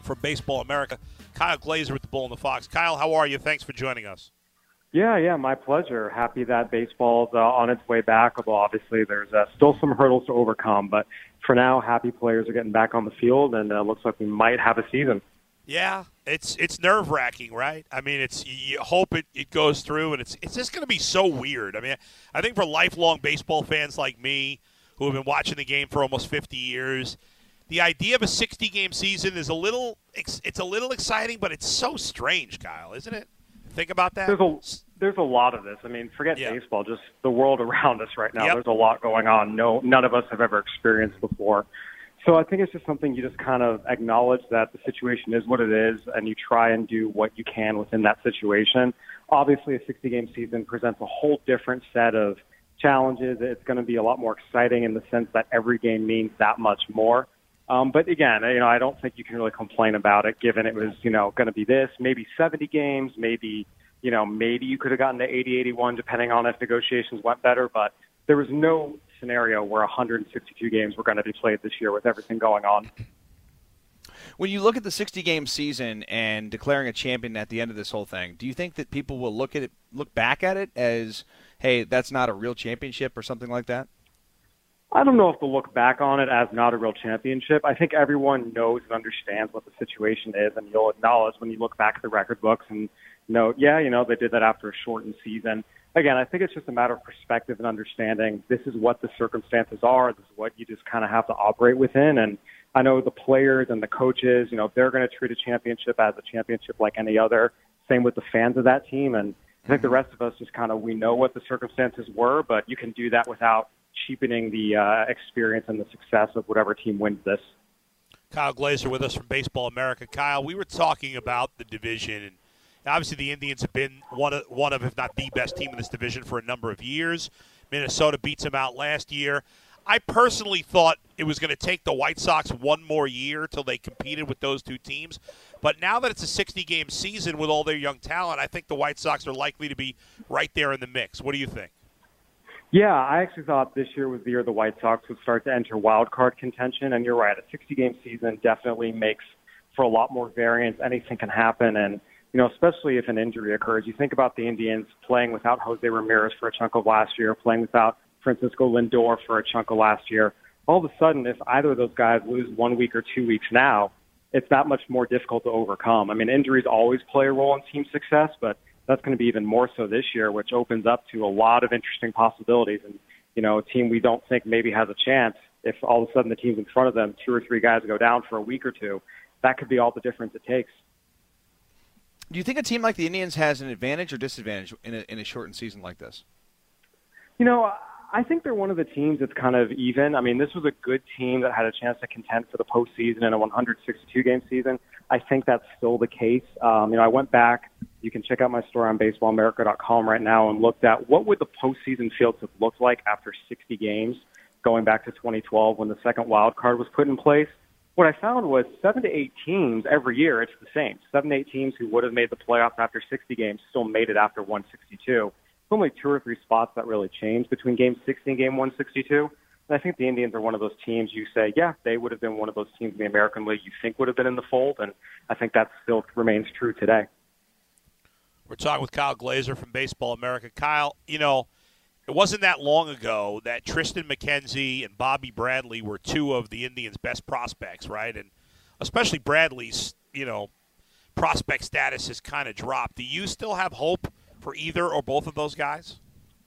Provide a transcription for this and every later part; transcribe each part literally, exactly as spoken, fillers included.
from Baseball America. Kyle Glaser with the Bull and the Fox. Kyle, how are you? Thanks for joining us. Yeah, yeah, my pleasure. Happy that baseball's uh, on its way back, although obviously there's uh, still some hurdles to overcome. But for now, happy players are getting back on the field, and it uh, looks like we might have a season. Yeah, it's it's nerve-wracking, right? I mean, it's you hope it, it goes through, and it's it's just going to be so weird. I mean, I think for lifelong baseball fans like me who have been watching the game for almost fifty years, the idea of a sixty-game season is a little it's a little exciting, but it's so strange, Kyle, isn't it? Think about that. There's a, there's a lot of this. I mean, forget yeah. baseball, just the world around us right now. Yep. There's a lot going on. No, none of us have ever experienced before. So I think it's just something you just kind of acknowledge that the situation is what it is, and you try and do what you can within that situation. Obviously, a sixty-game season presents a whole different set of challenges. It's going to be a lot more exciting in the sense that every game means that much more. Um, but again, you know, I don't think you can really complain about it, given it was, you know, going to be this, maybe seventy games, maybe, you know, maybe you could have gotten to eighty, eighty-one, depending on if negotiations went better. But there was no scenario where one hundred sixty-two games were going to be played this year with everything going on. When you look at the sixty-game season and declaring a champion at the end of this whole thing, do you think that people will look at it, look back at it as, hey, that's not a real championship or something like that? I don't know if they'll look back on it as not a real championship. I think everyone knows and understands what the situation is, and you'll acknowledge when you look back at the record books and note, yeah, you know, they did that after a shortened season. Again, I think it's just a matter of perspective and understanding this is what the circumstances are. This is what you just kind of have to operate within. And I know the players and the coaches, you know, they're going to treat a championship as a championship like any other. Same with the fans of that team. And I think the rest of us just kind of, we know what the circumstances were, but you can do that without cheapening the uh, experience and the success of whatever team wins this. Kyle Glaser with us from Baseball America. Kyle, we were talking about the division, and obviously the Indians have been one of, one of, if not the best team in this division for a number of years. Minnesota beats them out last year. I personally thought it was going to take the White Sox one more year till they competed with those two teams. But now that it's a sixty-game season with all their young talent, I think the White Sox are likely to be right there in the mix. What do you think? Yeah, I actually thought this year was the year the White Sox would start to enter wild card contention. And you're right, a sixty-game season definitely makes for a lot more variance. Anything can happen. And, you know, especially if an injury occurs. You think about the Indians playing without Jose Ramirez for a chunk of last year, playing without Francisco Lindor for a chunk of last year. All of a sudden, if either of those guys lose one week or two weeks now, it's that much more difficult to overcome. I mean, injuries always play a role in team success, but that's going to be even more so this year, which opens up to a lot of interesting possibilities. And, you know, a team we don't think maybe has a chance, if all of a sudden the team's in front of them, two or three guys go down for a week or two, that could be all the difference it takes. Do you think a team like the Indians has an advantage or disadvantage in a, in a shortened season like this? You know, I think they're one of the teams that's kind of even. I mean, this was a good team that had a chance to contend for the postseason in a one hundred sixty-two game season. I think that's still the case. Um, you know, I went back. You can check out my story on baseball america dot com right now and looked at what would the postseason fields have looked like after sixty games, going back to twenty twelve when the second wild card was put in place. What I found was seven to eight teams every year. It's the same. Seven to eight teams who would have made the playoffs after sixty games still made it after one sixty-two. There's only two or three spots that really changed between game sixty and game one sixty-two. And I think the Indians are one of those teams you say, yeah, they would have been one of those teams in the American League you think would have been in the fold, and I think that still remains true today. We're talking with Kyle Glaser from Baseball America. Kyle, you know, it wasn't that long ago that Tristan McKenzie and Bobby Bradley were two of the Indians' best prospects, right? And especially Bradley's, you know, prospect status has kind of dropped. Do you still have hope for either or both of those guys?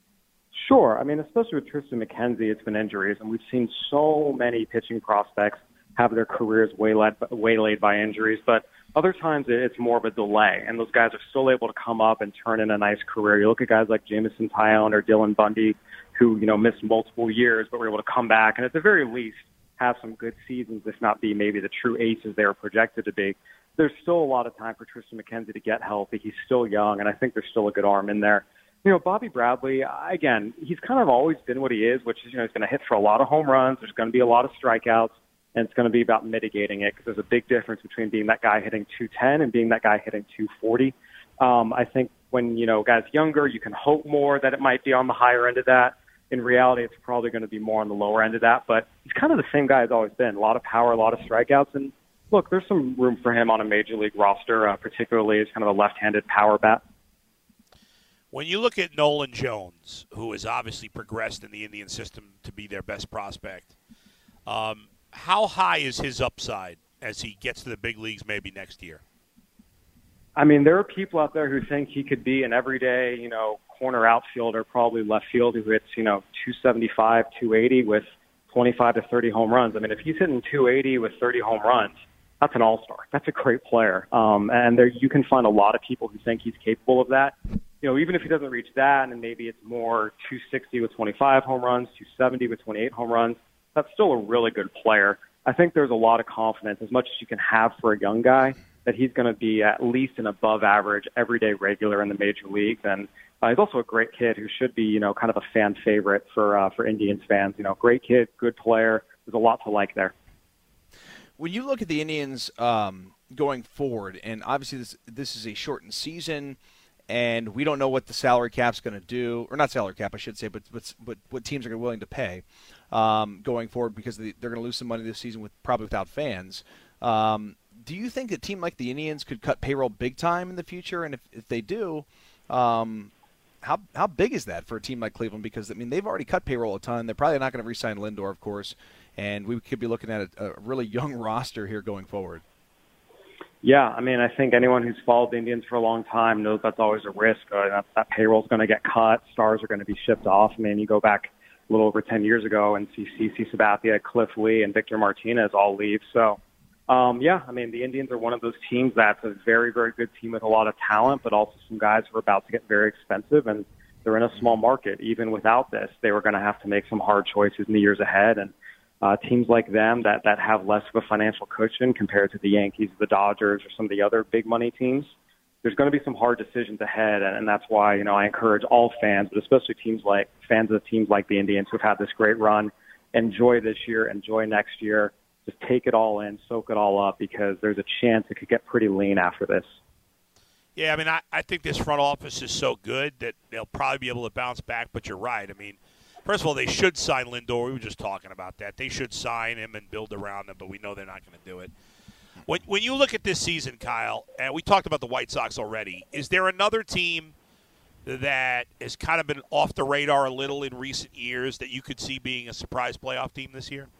Sure. I mean, especially with Tristan McKenzie, it's been injuries, and we've seen so many pitching prospects have their careers waylaid, waylaid by injuries. But other times it's more of a delay, and those guys are still able to come up and turn in a nice career. You look at guys like Jameson Taillon or Dylan Bundy, who, you know, missed multiple years but were able to come back and at the very least have some good seasons, if not be maybe the true aces they were projected to be. There's still a lot of time for Tristan McKenzie to get healthy. He's still young, and I think there's still a good arm in there. You know, Bobby Bradley, again, he's kind of always been what he is, which is, you know, he's going to hit for a lot of home runs. There's going to be a lot of strikeouts, and it's going to be about mitigating it because there's a big difference between being that guy hitting two ten and being that guy hitting two forty. Um, I think when, you know, guys younger, you can hope more that it might be on the higher end of that. In reality, it's probably going to be more on the lower end of that, but he's kind of the same guy he's always been. A lot of power, a lot of strikeouts, and look, there's some room for him on a major league roster, uh, particularly as kind of a left-handed power bat. When you look at Nolan Jones, who has obviously progressed in the Indian system to be their best prospect, um, how high is his upside as he gets to the big leagues maybe next year? I mean, there are people out there who think he could be an everyday, you know, corner outfielder, probably left field, who hits, you know, two seventy-five, two eighty with twenty-five to thirty home runs. I mean, if he's hitting two eighty with thirty home runs, that's an all-star. That's a great player. Um, and there you can find a lot of people who think he's capable of that. You know, even if he doesn't reach that, and maybe it's more two sixty with twenty-five home runs, two seventy with twenty-eight home runs, that's still a really good player. I think there's a lot of confidence, as much as you can have for a young guy, that he's going to be at least an above-average, everyday regular in the major leagues. And uh, he's also a great kid who should be, you know, kind of a fan favorite for uh, for Indians fans. You know, great kid, good player. There's a lot to like there. When you look at the Indians um, going forward, and obviously this this is a shortened season, and we don't know what the salary cap's going to do, or not salary cap, I should say, but but, but what teams are willing to pay um, going forward, because they're going to lose some money this season with probably without fans. Um, do you think a team like the Indians could cut payroll big time in the future? And if, if they do, um, how how big is that for a team like Cleveland? Because, I mean, they've already cut payroll a ton. They're probably not going to re-sign Lindor, of course, and we could be looking at a, a really young roster here going forward. Yeah, I mean, I think anyone who's followed the Indians for a long time knows that's always a risk. Uh, that, that payroll's going to get cut. Stars are going to be shipped off. I mean, you go back a little over ten years ago and see C C Sabathia, Cliff Lee, and Victor Martinez all leave. So, um, yeah, I mean, the Indians are one of those teams that's a very, very good team with a lot of talent, but also some guys who are about to get very expensive, and they're in a small market. Even without this, they were going to have to make some hard choices in the years ahead, and Uh, teams like them that, that have less of a financial cushion compared to the Yankees, the Dodgers, or some of the other big money teams, there's going to be some hard decisions ahead. And, and that's why, you know, I encourage all fans, but especially teams like fans of teams like the Indians who've had this great run, enjoy this year, enjoy next year. Just take it all in, soak it all up, because there's a chance it could get pretty lean after this. Yeah, I mean, I, I think this front office is so good that they'll probably be able to bounce back, but you're right. I mean, first of all, they should sign Lindor. We were just talking about that. They should sign him and build around him, but we know they're not going to do it. When, when you look at this season, Kyle, and we talked about the White Sox already, is there another team that has kind of been off the radar a little in recent years that you could see being a surprise playoff team this year?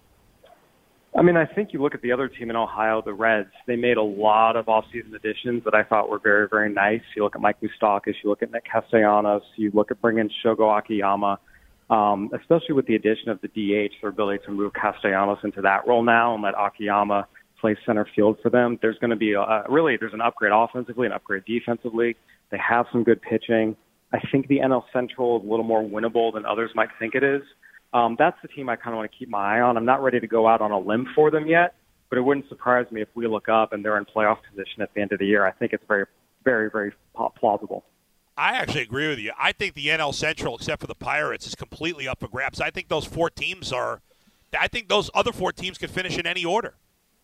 I mean, I think you look at the other team in Ohio, the Reds. They made a lot of offseason additions that I thought were very, very nice. You look at Mike Moustakas, you look at Nick Castellanos, you look at bringing Shogo Akiyama. Um, especially with the addition of the D H, their ability to move Castellanos into that role now and let Akiyama play center field for them. There's going to be a, a really there's an upgrade offensively, an upgrade defensively. They have some good pitching. I think the N L Central is a little more winnable than others might think it is. Um, that's the team I kind of want to keep my eye on. I'm not ready to go out on a limb for them yet, but it wouldn't surprise me if we look up and they're in playoff position at the end of the year. I think it's very, very, very plausible. I actually agree with you. I think the N L Central, except for the Pirates, is completely up for grabs. I think those four teams are – I think those other four teams could finish in any order.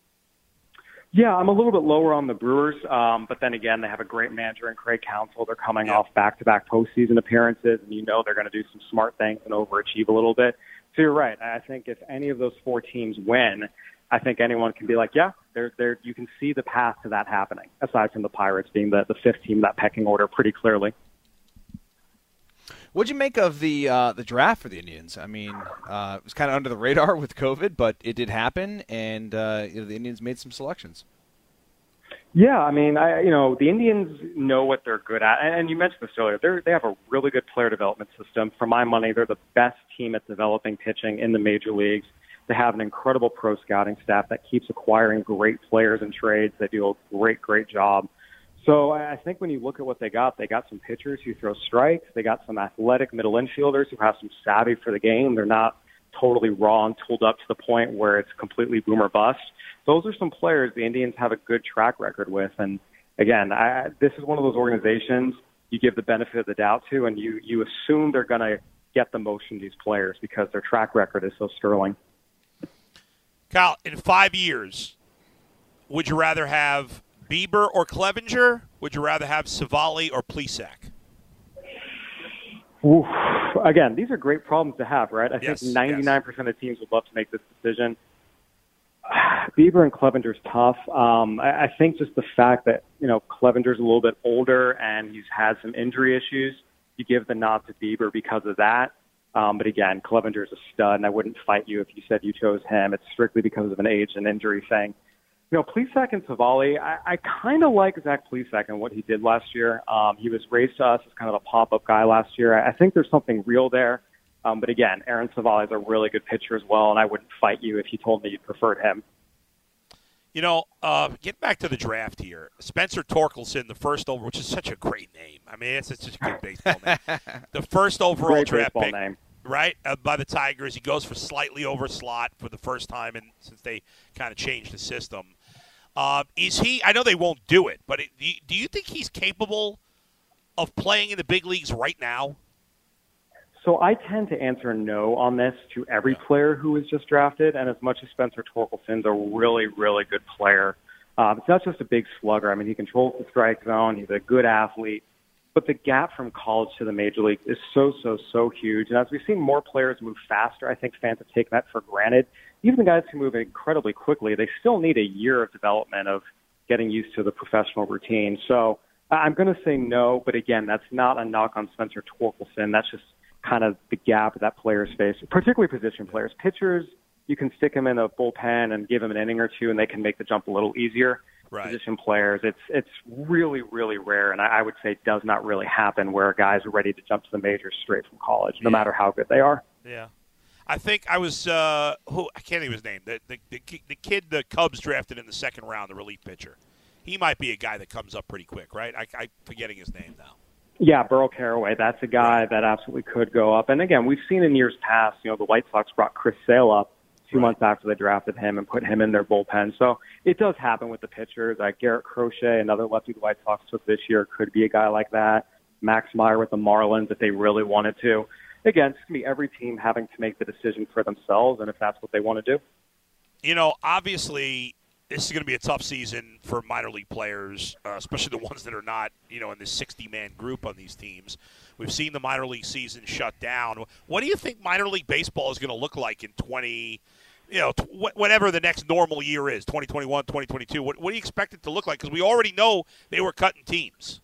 Yeah, I'm a little bit lower on the Brewers, um, but then again, they have a great manager in Craig Counsell. They're coming yeah. off back-to-back postseason appearances, and you know they're going to do some smart things and overachieve a little bit. So you're right. I think if any of those four teams win, I think anyone can be like, yeah, they're, they're, you can see the path to that happening, aside from the Pirates being the, the fifth team in that pecking order pretty clearly. What'd you make of the uh, the draft for the Indians? I mean, uh, it was kind of under the radar with COVID, but it did happen, and uh, you know, the Indians made some selections. Yeah, I mean, I you know, the Indians know what they're good at, and you mentioned this earlier. They they have a really good player development system. For my money, they're the best team at developing pitching in the major leagues. They have an incredible pro scouting staff that keeps acquiring great players in trades. They do a great, great job. So I think when you look at what they got, they got some pitchers who throw strikes. They got some athletic middle infielders who have some savvy for the game. They're not totally raw and tooled up to the point where it's completely boom or bust. Those are some players the Indians have a good track record with. And again, I, this is one of those organizations you give the benefit of the doubt to, and you, you assume they're going to get the most from these players because their track record is so sterling. Kyle, in five years, would you rather have Bieber or Clevenger? Would you rather have Savali or Plesac? Oof. Again, these are great problems to have, right? I yes, think ninety-nine percent yes. of teams would love to make this decision. Bieber and Clevenger's tough. Um, I, I think just the fact that, you know, Clevenger's a little bit older and he's had some injury issues, you give the nod to Bieber because of that. Um, but again, Clevenger's a stud, and I wouldn't fight you if you said you chose him. It's strictly because of an age and injury thing. You know, Plesac and Savali, I, I kind of like Zach Plesac and what he did last year. Um, he was raised to us as kind of a pop-up guy last year. I, I think there's something real there. Um, but again, Aaron Savali is a really good pitcher as well, and I wouldn't fight you if you told me you preferred him. You know, uh, get back to the draft here. Spencer Torkelson, the first over, which is such a great name. I mean, it's, it's such a good baseball name. The first overall Great draft pick, name. right, uh, by the Tigers. He goes for slightly over slot for the first time in, since they kind of changed the system. Uh, is he – I know they won't do it, but it, do, you, do you think he's capable of playing in the big leagues right now? So I tend to answer no on this to every player who was just drafted, and as much as Spencer Torkelson's a really, really good player, um, it's not just a big slugger. I mean, he controls the strike zone. He's a good athlete. But the gap from college to the major league is so, so, so huge. And as we've seen more players move faster, I think fans have taken that for granted. Even the guys who move incredibly quickly, they still need a year of development of getting used to the professional routine. So I'm going to say no, but again, that's not a knock on Spencer Torkelson. That's just kind of the gap that players face, particularly position players. Pitchers, you can stick them in a bullpen and give them an inning or two, and they can make the jump a little easier. Right. Position players, it's it's really, really rare, and I, I would say does not really happen where guys are ready to jump to the majors straight from college, no yeah. matter how good they are. Yeah. I think I was uh, who I can't think of his name. The, the the the kid the Cubs drafted in the second round, the relief pitcher. He might be a guy that comes up pretty quick, right? I, I'm forgetting his name now. Yeah, Burl Caraway. That's a guy that absolutely could go up. And again, we've seen in years past, you know, the White Sox brought Chris Sale up two right. months after they drafted him and put him in their bullpen. So it does happen with the pitchers. Like Garrett Crochet, another lefty the White Sox took this year, could be a guy like that. Max Meyer with the Marlins if they really wanted to. Again, it's going to be every team having to make the decision for themselves and if that's what they want to do. You know, obviously – this is going to be a tough season for minor league players, uh, especially the ones that are not, you know, in this sixty-man group on these teams. We've seen the minor league season shut down. What do you think minor league baseball is going to look like in twenty, you know, tw- whatever the next normal year is, twenty twenty-one, twenty twenty-two? What, what do you expect it to look like? Because we already know they were cutting teams.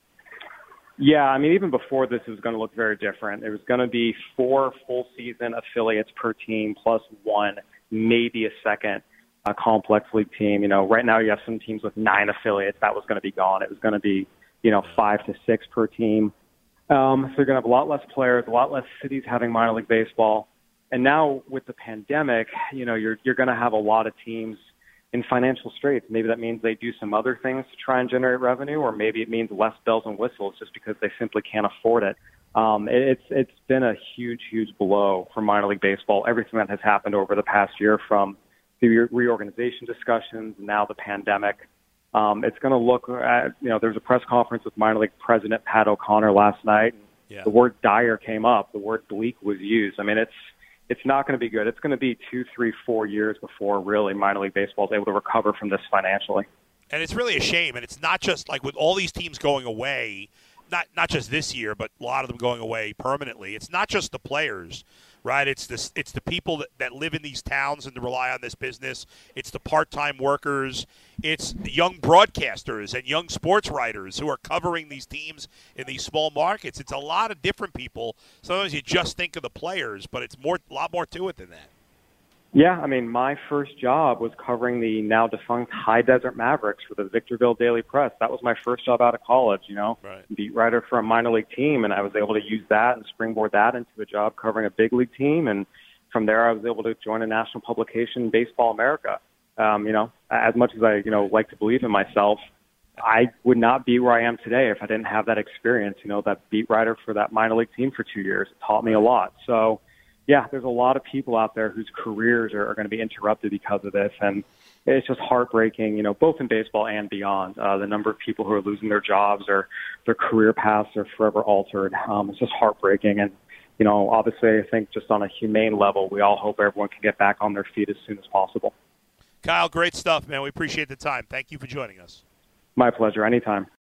Yeah, I mean, even before this, it was going to look very different. There was going to be four full-season affiliates per team plus one, maybe a second. A complex league team. You know, right now you have some teams with nine affiliates. That was going to be gone. It was going to be, you know, five to six per team. Um, so you're going to have a lot less players, a lot less cities having minor league baseball. And now with the pandemic, you know, you're you're going to have a lot of teams in financial straits. Maybe that means they do some other things to try and generate revenue, or maybe it means less bells and whistles just because they simply can't afford it. Um, it it's it's been a huge, huge blow for minor league baseball. Everything that has happened over the past year, from the reorganization discussions, now the pandemic. Um, it's going to look at, you know, there was a press conference with minor league president Pat O'Connor last night. Yeah. The word dire came up. The word bleak was used. I mean, it's it's not going to be good. It's going to be two, three, four years before really minor league baseball is able to recover from this financially. And it's really a shame. And it's not just like with all these teams going away, not not just this year, but a lot of them going away permanently. It's not just the players. Right, it's this. It's the people that, that live in these towns and to rely on this business. It's the part-time workers. It's the young broadcasters and young sports writers who are covering these teams in these small markets. It's a lot of different people. Sometimes you just think of the players, but it's more, a lot more to it than that. Yeah, I mean, my first job was covering the now defunct High Desert Mavericks for the Victorville Daily Press. That was my first job out of college, you know, right. Beat writer for a minor league team, and I was able to use that and springboard that into a job covering a big league team. And from there, I was able to join a national publication, Baseball America. Um, you know, as much as I, you know, like to believe in myself, I would not be where I am today if I didn't have that experience, you know, that beat writer for that minor league team for two years. It taught me a lot. So, yeah, there's a lot of people out there whose careers are, are going to be interrupted because of this, and it's just heartbreaking, you know, both in baseball and beyond. Uh, the number of people who are losing their jobs or their career paths are forever altered. Um, it's just heartbreaking, and, you know, obviously I think just on a humane level, we all hope everyone can get back on their feet as soon as possible. Kyle, great stuff, man. We appreciate the time. Thank you for joining us. My pleasure. Anytime.